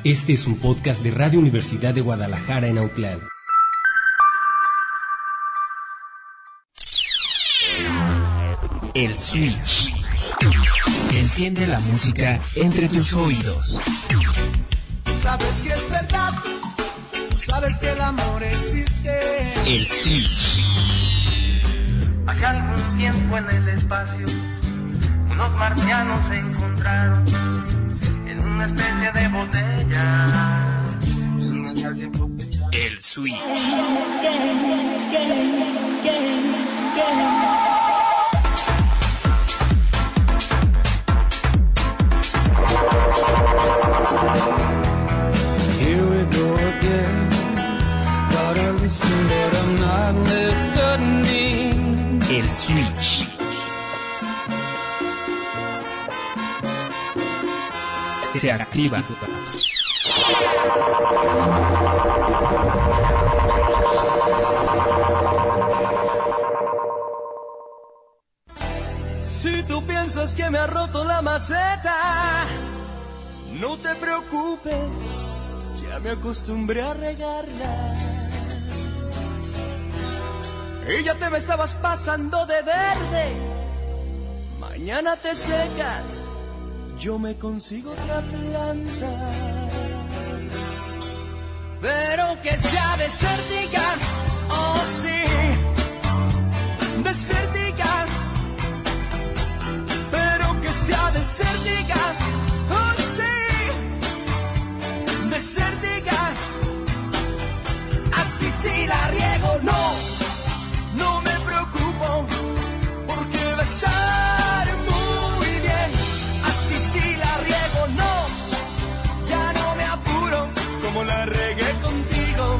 Este es un podcast de Radio Universidad de Guadalajara en Autlán. El Switch. Enciende la música entre tus oídos. Sabes que es verdad, sabes que el amor existe. El Switch. Hace algún tiempo en el espacio, unos marcianos se encontraron en una especie de botella. El Switch. Here we go again. Gotta listen, but I'm not listening. El Switch. Se activa. Si tú piensas que me ha roto la maceta, no te preocupes, ya me acostumbré a regarla. Y ya te me estabas pasando de verde, mañana te secas, yo me consigo otra planta. Pero que sea desértica, oh sí, desértica. Pero que sea desértica, oh sí, desértica. Así si la riego, no me preocupo, porque va a estar muy bien. Así si la riego, ya no me apuro, como la regué contigo.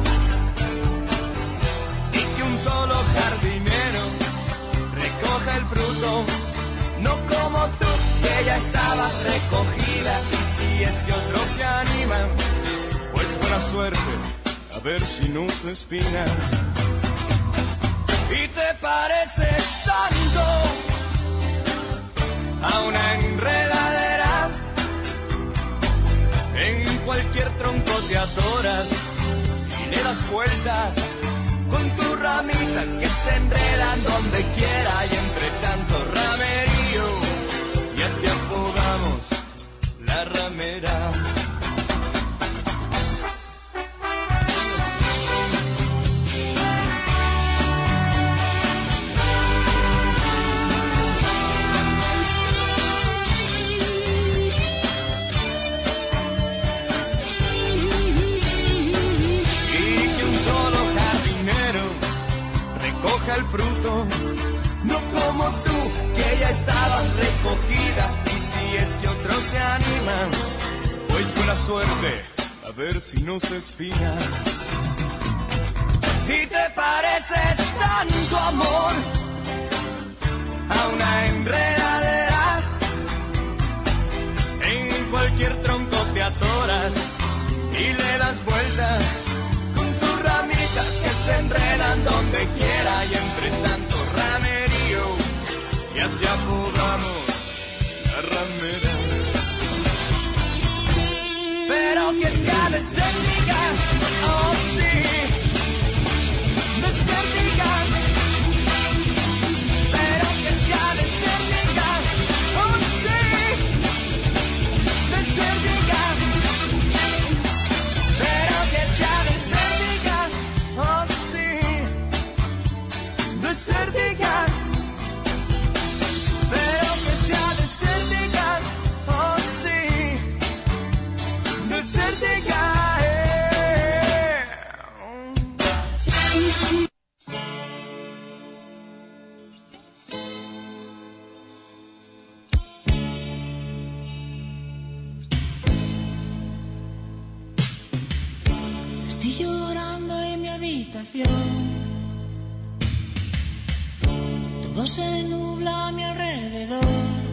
Y que un solo jardinero recoja el fruto, no como tú, que ya estaba recogida. Y si es que otros se animan, pues buena suerte, a ver si no se espina. Y te pareces tanto a una enredadera, en cualquier tronco te atoras y le das vueltas con tus ramitas que se enredan donde quiera. Y entre tanto ramerío ya te apodamos la ramera. El fruto, no como tú, que ya estabas recogida. Y si es que otros se animan, pues buena suerte, a ver si no se espina. Y te pareces tanto, amor, a una enredadera, en cualquier tronco te atoras y le das vuelta con tus ramitas que se enredan donde quiera. Y entre tanto ramerío ya te apodamos la ramera. Pero que sea desértica, oh sí, desértica. Pero que sea desértica, oh sí, desértica. Pero que sea desértica, oh sí, desértica. Pero que sea desértica, oh sí, desértica. Estoy llorando en mi habitación, todo se nubla a mi alrededor.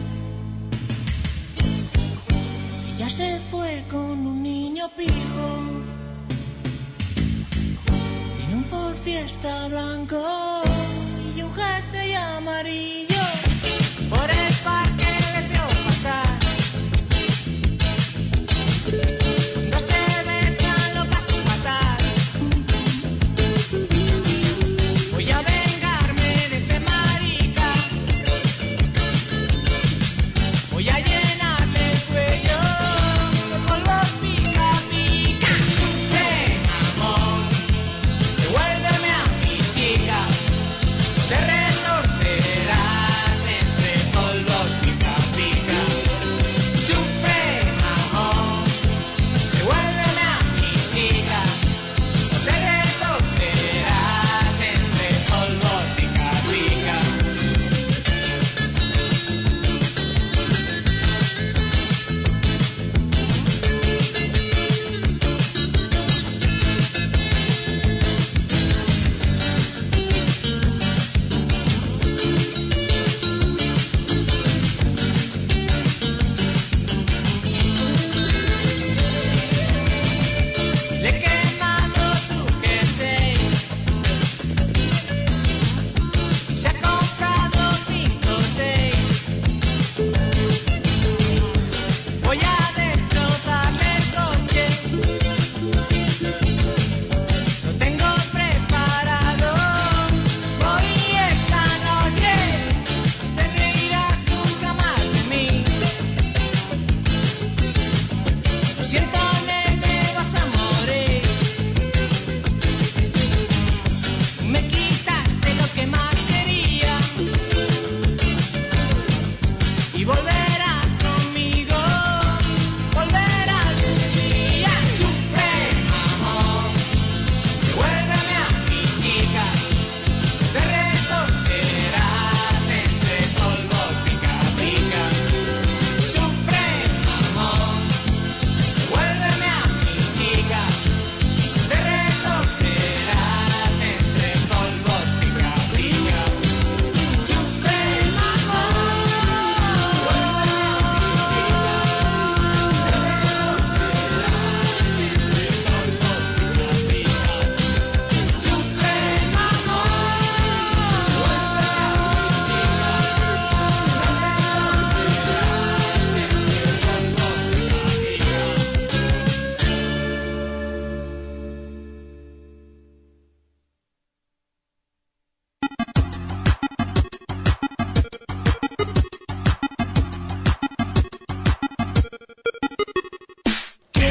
Ella se fue con un niño pijo, tiene un Ford Fiesta blanco y un jersey amarillo. Por el parque les vio pasar, no sé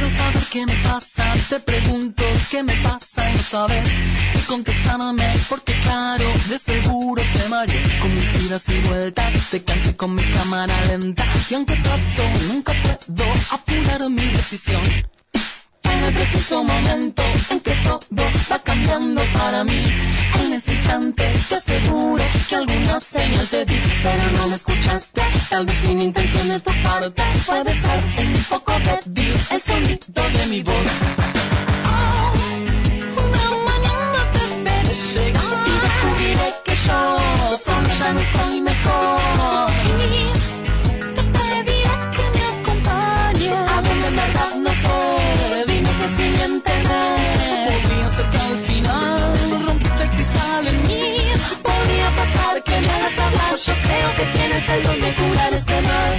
Quiero saber qué me pasa, te pregunto qué me pasa y no sabes qué contestarme, porque claro, de seguro te mareé con mis idas y vueltas, te cansé con mi cámara lenta, y aunque trato, nunca puedo apurar mi decisión. En el preciso momento en que todo va cambiando para mí, en ese instante te aseguro que alguna señal te di, pero no me escuchaste, tal vez sin intención de tu parte, puede ser un poco débil el sonido de mi voz. Oh, una mañana te veré llegar y descubriré que yo solo ya no estoy mejor, y te pediré que me acompañes a donde en verdad no sé, dime que si me enteré. Podría ser que al final rompiste el cristal en mí, podría pasar que me hagas hablar, yo creo que tienes el don de curar este mal.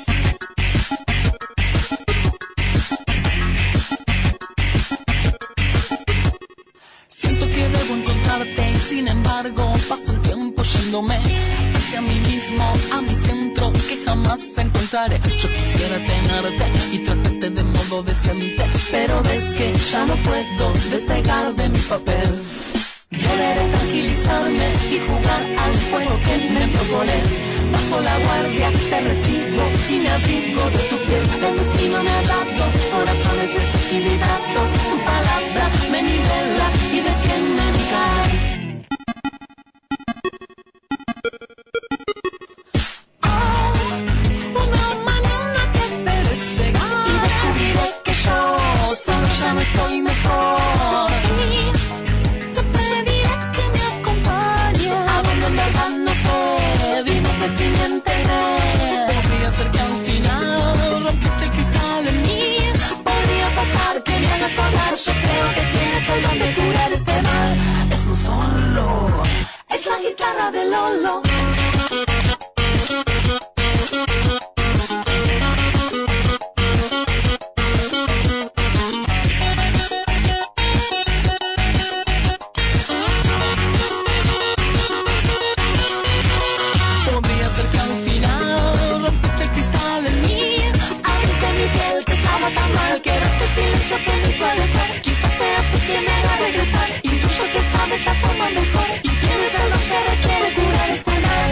Siento que debo encontrarte y sin embargo paso el tiempo yéndome hacia mí mismo, a mi centro que jamás encontraré. Yo quisiera tenerte y tratarte de modo decente, pero ves que ya no puedo despegar de mi papel. Deberé tranquilizarme y jugar al juego que me propones. Bajo la guardia te recibo y me abrigo de tu piel. El destino me ha dado corazones desequilibrados. Tu palabra me nivela y detiene mi caer. Oh, una mañana te veré llegar y descubriré que yo solo ya no estoy mejor. Si me enteré, podría ser que al final rompiste el cristal en mí, podría pasar que me hagas hablar, yo creo que tienes el don de curar este mal. Es un solo, es la guitarra de Lolo. Quizás seas tú quien me haga regresar. Intuyo que sabes la forma mejor y tienes el don que requiere curar este mal.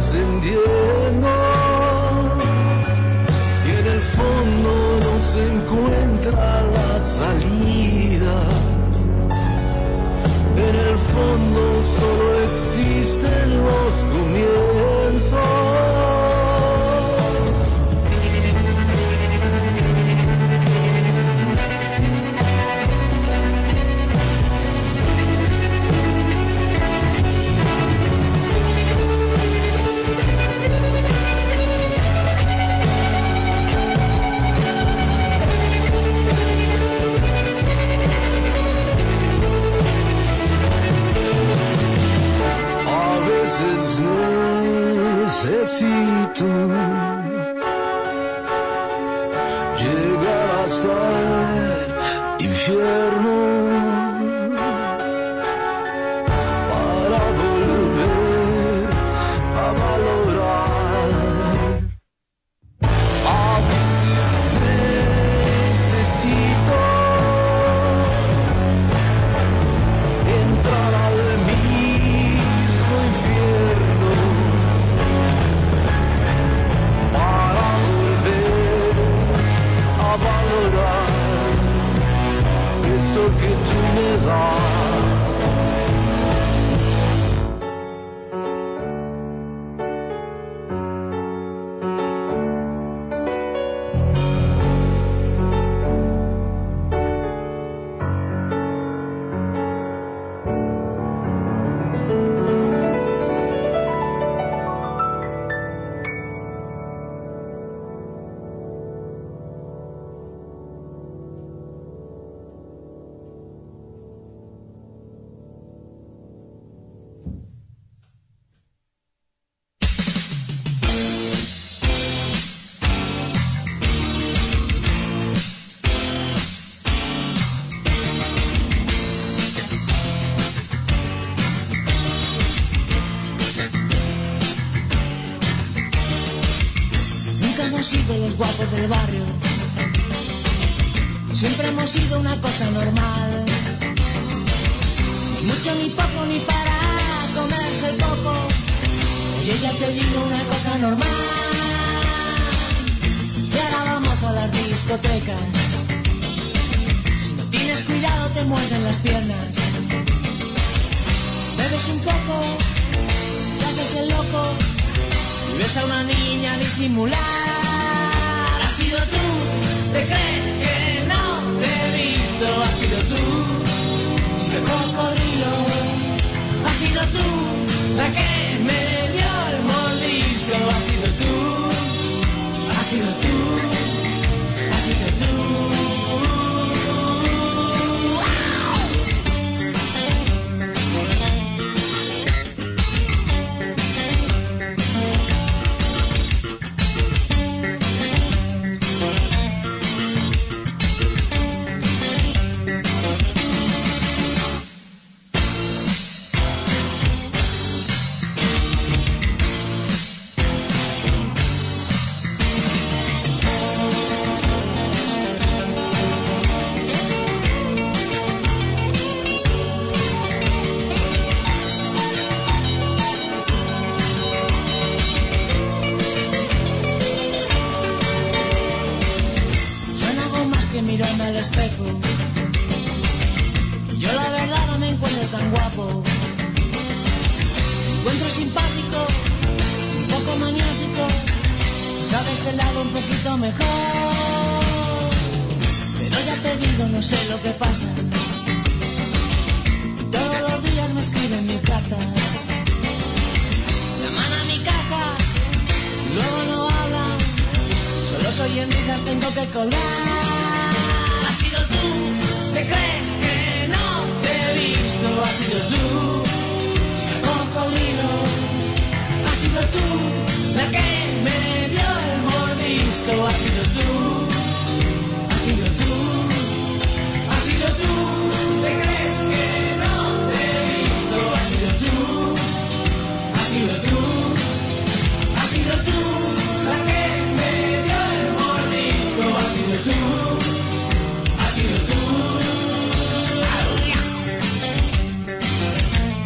descendiendo y en el fondo no se encuentra la salida. En el fondo solo existen los comienzos. Necesito llegar hasta el infierno para volver a valorar. A veces necesito entrar al mismo infierno para volver a valorar eso que tú me das. Los guapos del barrio siempre hemos sido una cosa normal, ni mucho ni poco ni para comerse el coco. Oye, ya te digo una cosa normal, y ahora vamos a las discotecas. Si no tienes cuidado te muerden las piernas. Bebes un poco, te haces el loco y ves a una niña disimular. Has sido tú, te crees que no te he visto. Has sido tú, chico cocodrilo. Has sido tú, la que me dio el mordisco. Has sido tú, has sido tú, has sido tú. Mirarme al espejo, yo la verdad no me encuentro tan guapo. Me encuentro simpático, un poco maniático, quizá de este lado un poquito mejor. Pero ya te digo, no sé lo que pasa. Todos los días me escriben mil cartas, llaman a mi casa, luego no hablan, solo soy en risas, tengo que colgar. ¿Te crees que no te he visto? Has sido tú, chica cocodrilo. Has sido tú, la que me dio el mordisco. Has sido tú, has sido tú, has sido tú. ¿Te crees que no te he visto? Has sido tú, has sido tú, has sido tú, la que me dio el mordisco. Has sido tú, has sido tú.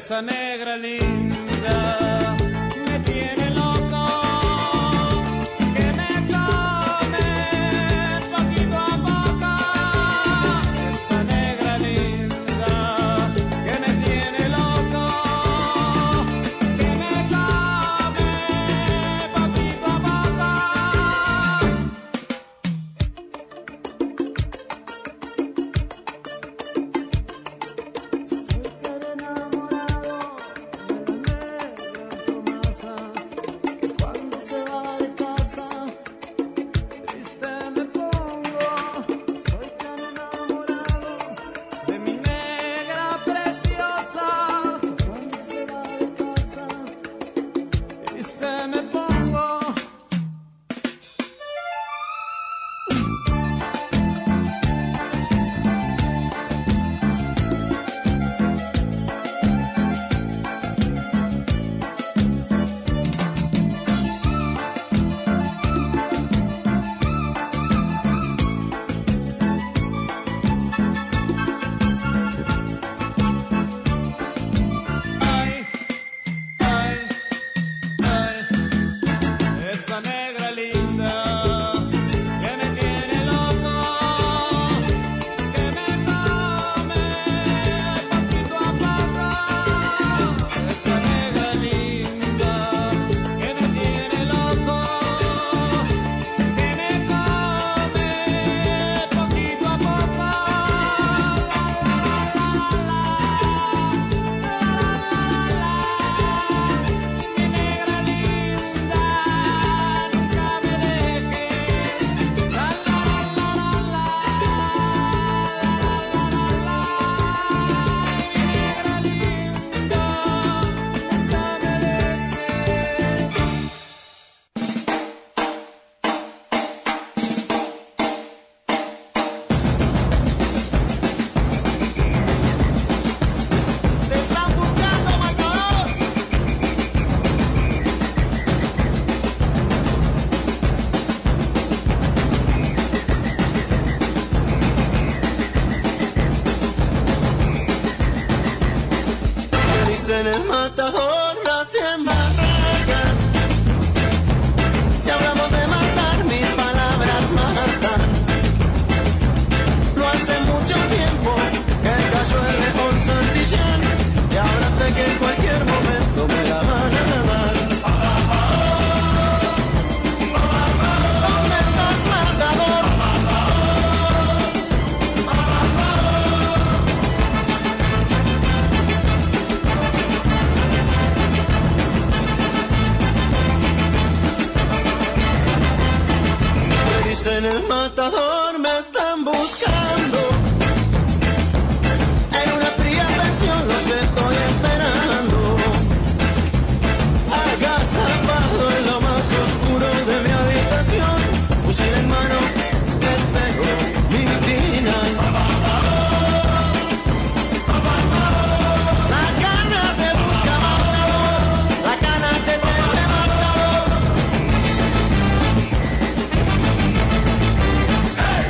esa negra linda me tiene loco, que me come poquito a poco. Esa negra linda que me tiene loco, que me come poquito a poco. Estoy tan enamorado de la negra Tomasa, que cuando se va de casa triste me pongo. Estoy tan enamorado de mi negra preciosa, que cuando se va de casa triste me pongo. Ay, ay, ay, esa negra linda que me tiene loco, que me come poquito a poco. Esa negra linda que me tiene loco, que me come poquito a poco. Mi negra linda, nunca me dejes. La la la la la, mi negra linda, nunca me dejes. Te están buscando, marcador. Dicen el matador nace en Barracas. Si hablamos de matar, mis palabras matan. No hace mucho tiempo que cayó el mejor Santillán, y ahora sé que en cualquier momento me la van a dar. ¿Dónde estás, matador? Dicen el matador me están buscando. En una fría pensión los estoy esperando. Agazapado en lo más oscuro de mi habitación, fusil en mano, espero mi final. La gana te busca, matador. La gana te tiene, matador.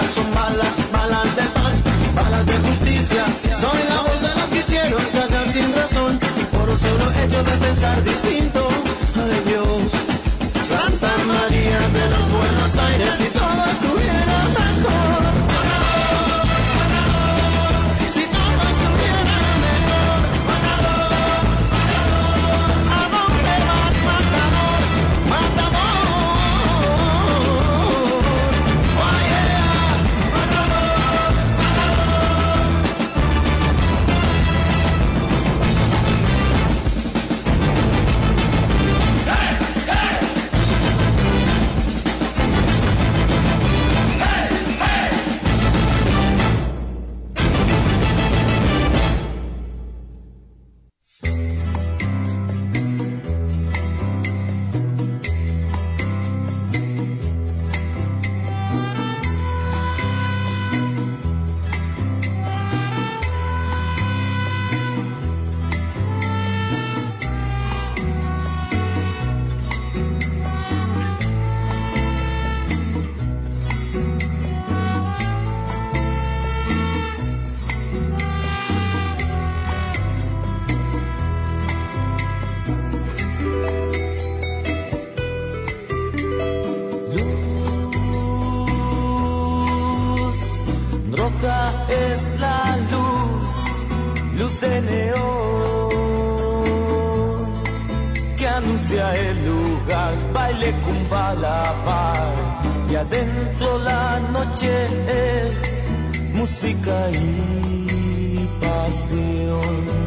son balas, balas de paz, balas de justicia. Soy la voz de los que hicieron callar sin razón, por un solo hecho de pensar distinto. Ay Dios, Santa María de los Buenos Aires, si todo estuviera mejor. Si todo estuviera mejor. ¿A dónde vas, matador? Matador. Oh yeah. Es la luz de neón que anuncia el lugar, baile Cumbalapar, y adentro la noche es música y pasión.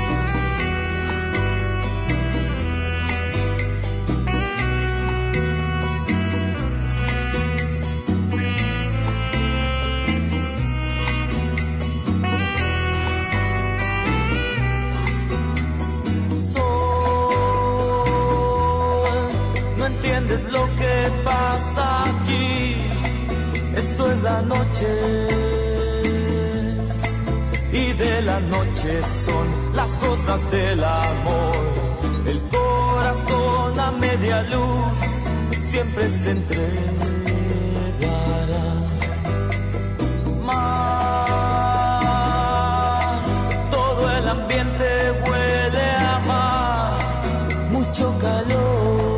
¿Entiendes lo que pasa aquí? Esto es la noche, y de la noche son las cosas del amor. El corazón a media luz siempre se entregará. Mar, todo el ambiente huele a mar, mucho calor.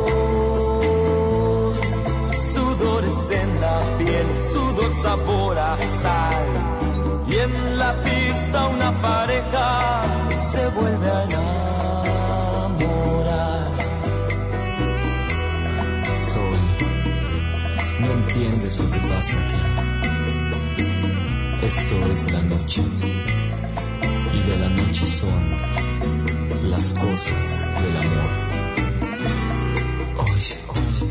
Sudor, sabor a sal, y en la pista una pareja se vuelve a enamorar. Sol, no entiendes lo que pasa aquí. Esto es la noche, y de la noche son las cosas del amor. Oye, oye.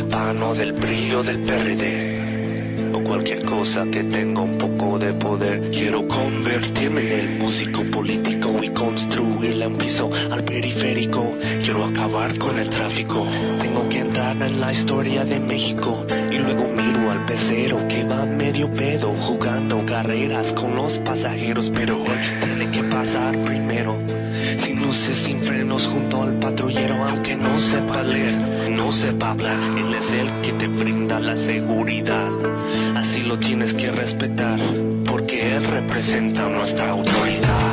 PAN o del PRI o del PRD. O cualquier cosa que tenga un poco de poder. Quiero convertirme en el músico político y construirle un piso al periférico. Quiero acabar con el tráfico. Tengo que entrar en la historia de México. Y luego miro al pecero que va medio pedo, jugando carreras con los pasajeros. Pero él tiene que pasar primero, sin luces, sin frenos, junto al patrullero. Aunque no sepa leer, no sepa hablar, él es el que te brinda la seguridad. Así lo tienes que respetar, porque él representa nuestra autoridad.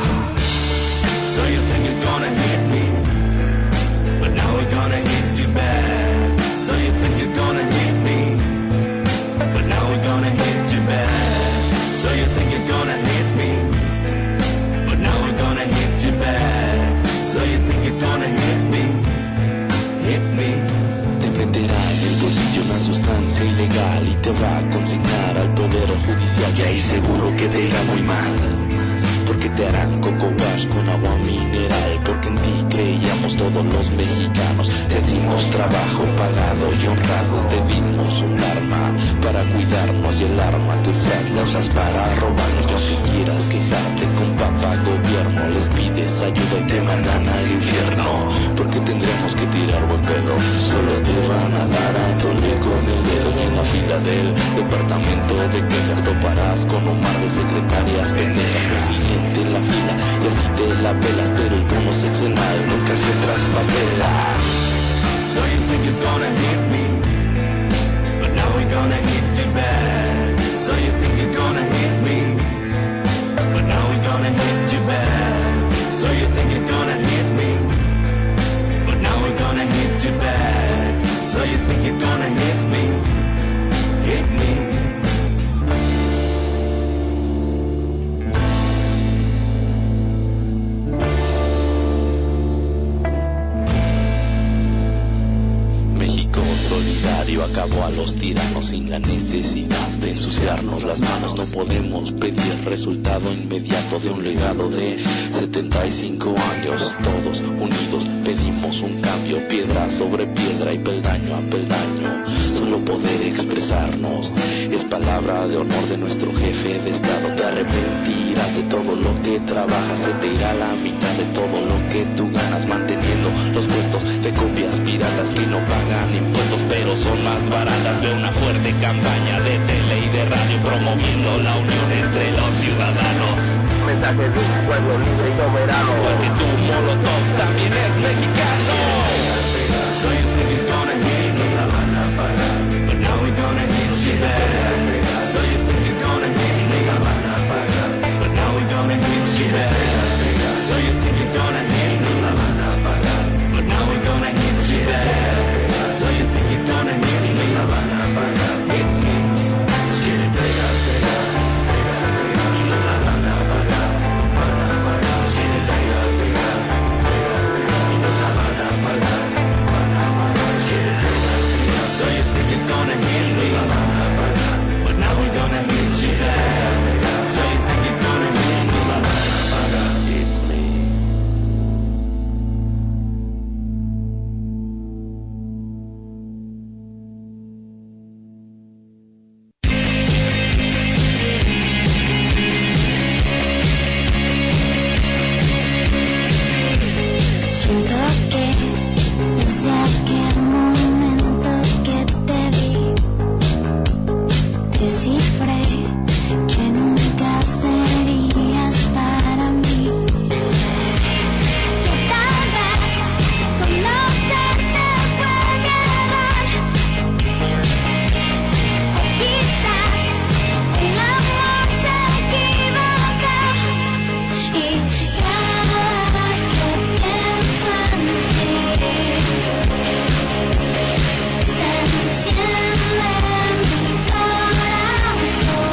So you think you're gonna hit me, but now we're gonna hit you back. So you think you're gonna hit me, but now we're gonna hit you back. So you think you're gonna hit me, but now we're gonna hit you back. So you think you're gonna hit me, hit me. Te meterá en el bolsillo una sustancia ilegal y te va a consignar al poder judicial. Y ahí seguro que te irá muy mal, porque te harán coco wash con agua mineral. Porque en ti creíamos todos los mexicanos. Te dimos trabajo pagado y honrado. Te dimos un arma para cuidarnos y el arma que usas la usas para robarnos. Y aunque quieras quejarte con papá gobierno, les pides ayuda y te mandan al infierno. Porque tendremos que tirar buen pedo. Solo te van a dar a tole con el dedo. Y en la fila del departamento de quejas toparás con un mar de secretarias pendejas. De la fila y así te la pelas, pero el bono seccional nunca se traspapela. So you think you're gonna hit me, but now we're gonna hit you back. So you think you're gonna hit me, but now we're gonna hit you back. So you think you're gonna hit me, but now we're gonna hit you back. So you think you're gonna hit me, hit me. Solidario acabó a los tiranos sin la necesidad de ensuciarnos las manos. No podemos pedir resultado inmediato de un legado de 75 años. Todos unidos pedimos un cambio, piedra sobre piedra y peldaño a peldaño. Solo poder expresarnos es palabra de honor de nuestro jefe de estado. Te arrepentirás de todo lo que trabajas, se te irá la mitad de todo lo que tú ganas, manteniendo los puestos de copias piratas que no pagan impuestos pero son más baratas. De una fuerte campaña de tele y de radio promoviendo la unión entre los ciudadanos. Mensaje de un pueblo libre y soberano. Porque tu Molotov también es mexicano. So you think you're gonna hit me, la van a pagar, but now we're gonna hit you back. So you think you're gonna hit me, la van a pagar, but now we're gonna hit you back. So you think you're gonna hit me, la van a pagar, but now we're gonna hit you back. So you think you're gonna hit me, la van a pagar, hit me. Quiere pegar, pegar, pegar, pegar, y nos la van a pagar, van a pagar. Quiere pegar, pegar, pegar, pegar, y nos la van a pagar, van a pagar. Quiere pegar, pegar. So you think you're gonna hit me, la van a pagar, but now we're gonna hit you back. So you think you're gonna hit me, la van a pagar, hit me. Siento que desde aquel momento que te vi, descifré que nunca serías para mí. Que tal vez conocerte fue mi error, o quizás el amor se equivocó. Y cada que pienso en ti, se enciende mi corazón.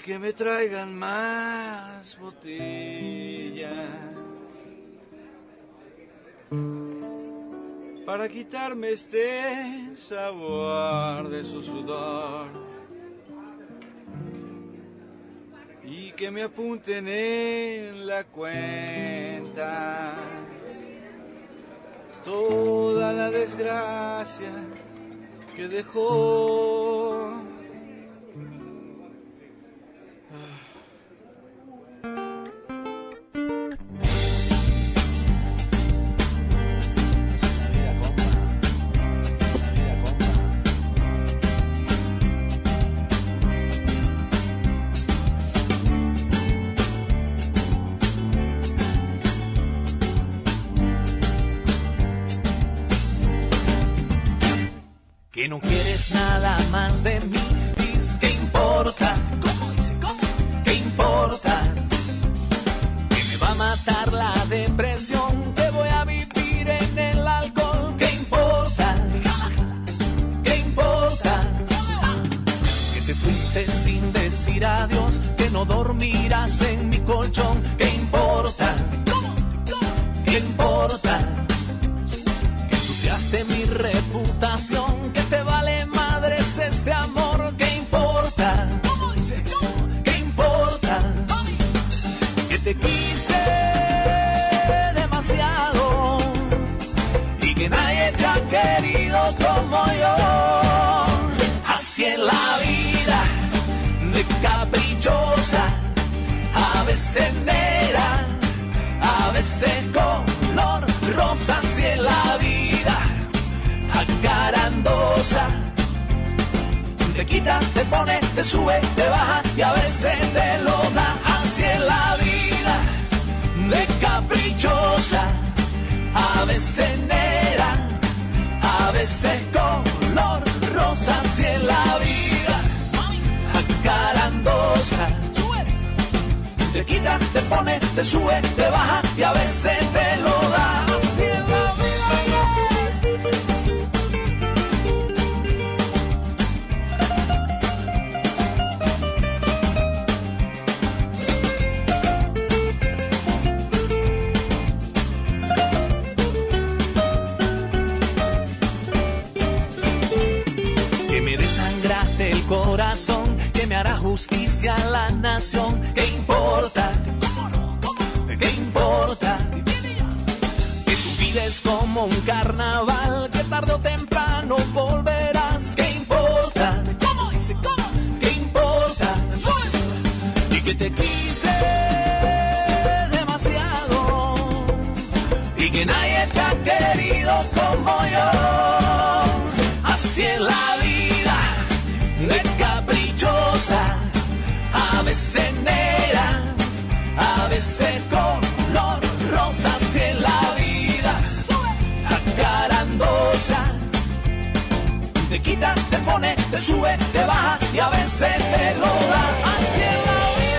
que me traigan más botellas para quitarme este sabor de su sudor y que me apunten en la cuenta toda la desgracia que dejó. Que no quieres nada más de mí, dices que importa. ¿Cómo dice? ¿Cómo? ¿Qué importa? Que me va a matar la depresión, que voy a vivir en el alcohol. ¿Qué importa? ¿Qué importa? Que te fuiste sin decir adiós, que no dormirás en mi colchón. ¿Qué importa? ¿Qué importa? De mi reputación, que te vale madres este amor. ¿Qué importa? ¿Cómo dice? ¿Qué importa? Que te quise demasiado y que nadie te ha querido como yo. Así es la vida, de caprichosa, a veces negra, a veces color rosa. Así es la vida, acarandosa, te quita, te pone, te sube, te baja y a veces te lo da. Así es la vida, de caprichosa, a veces negra, a veces color rosa. Así es la vida, acarandosa, te quita, te pone, te sube, te baja y a veces te lo da. Así es la vida. El corazón, que me hará justicia a la nación. ¿Qué importa? ¿Qué importa? Que tu vida es como un carnaval, que tarde o temprano volverás. ¿Qué importa? ¿Cómo dice? ¿Cómo? ¿Qué importa? Y que te quise demasiado y que nadie te ha querido como yo. Así es la vida, de caprichosa, a veces negra, a veces color rosa. Así es la vida, acarandosa, te quita, te pone, te sube, te baja y a veces te lo da. Así es la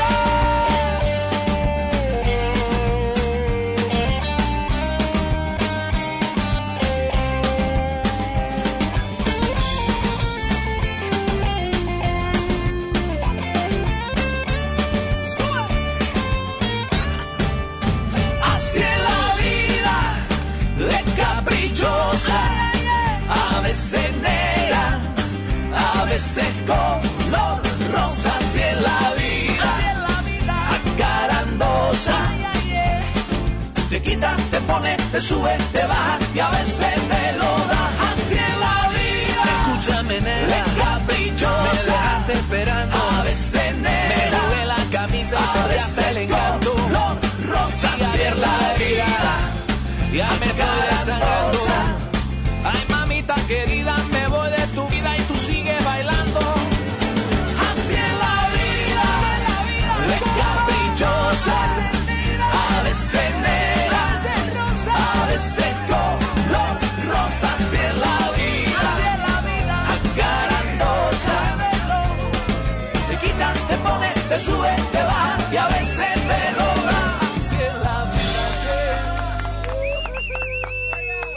a veces negra, a veces color rosa. Así es la vida, acarandosa, te quita, te pone, te sube, te baja y a veces te lo da. Así es la vida, escúchame negra, de caprichosa, me dejaste esperando, a veces negra, me robé la camisa y perdiste el encanto. Color rosa. Así es la vida, ya me estoy desangrando. Ay, mamita querida, me voy de tu vida y tú sigues bailando. Así es la vida, de caprichosa, a veces negra, a veces color rosa. Así es la vida, acarandosa, te quita, te pone, te sube, te baja y a veces te lo da. Así es la vida.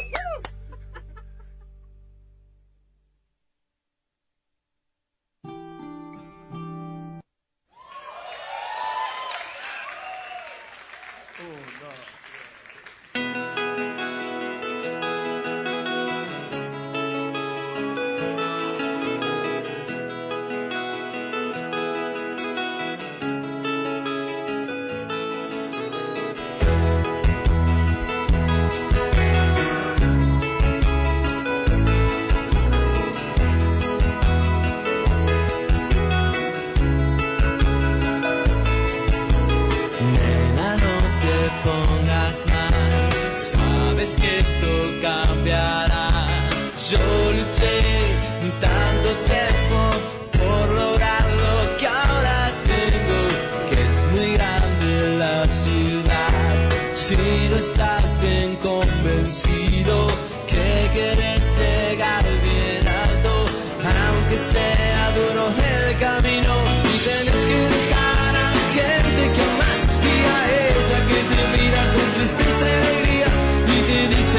aunque sea duro el camino, y tienes que dejar a la gente que amas y a ella que te mira con tristeza y alegría y te dice: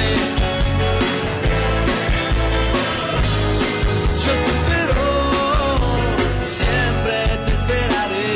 yo te espero, siempre te esperaré.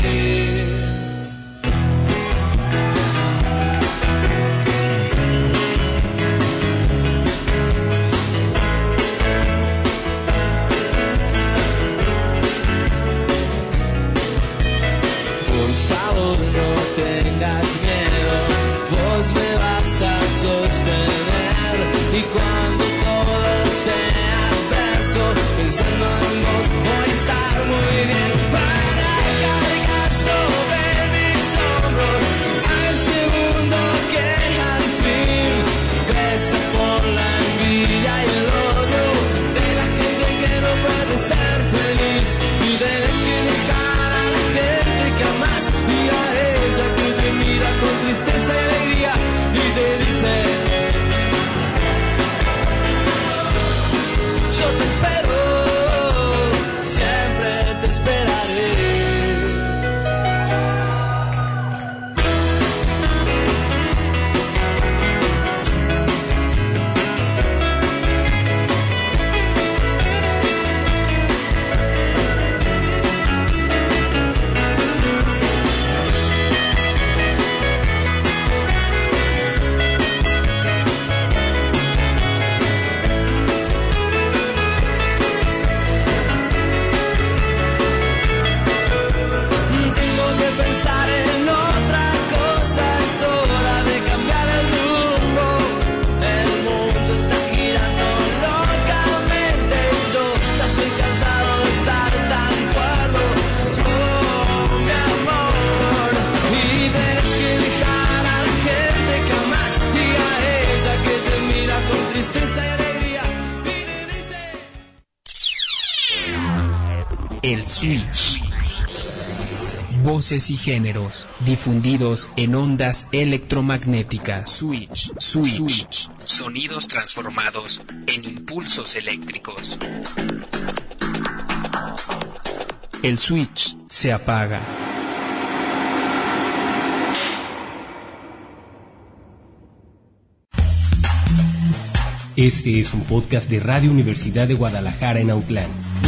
Por favor, no tengas miedo, vos me vas a sostener, y cuando todo sea adverso, pensando en vos voy a estar muy bien, para cargar sobre mis hombros a este mundo que al fin crece por la envidia y el odio de la gente que no puede ser feliz, y tienes que dejar a la gente que amas y a ella que te mira con tristeza y alegría y te dice: yo te espero, siempre te esperaré. Tengo que pensar en otra cosa, es hora de cambiar el rumbo. El mundo está girando locamente y yo ya estoy cansado de estar tan cuerdo. Oh, mi amor, y tienes que dejar a la gente que amas y a ella que te mira con tristeza y alegría y te dice: El Switch. Voces y géneros difundidos en ondas electromagnéticas. Switch. Sonidos transformados en impulsos eléctricos. El switch se apaga. Este es un podcast de Radio Universidad de Guadalajara en Autlán.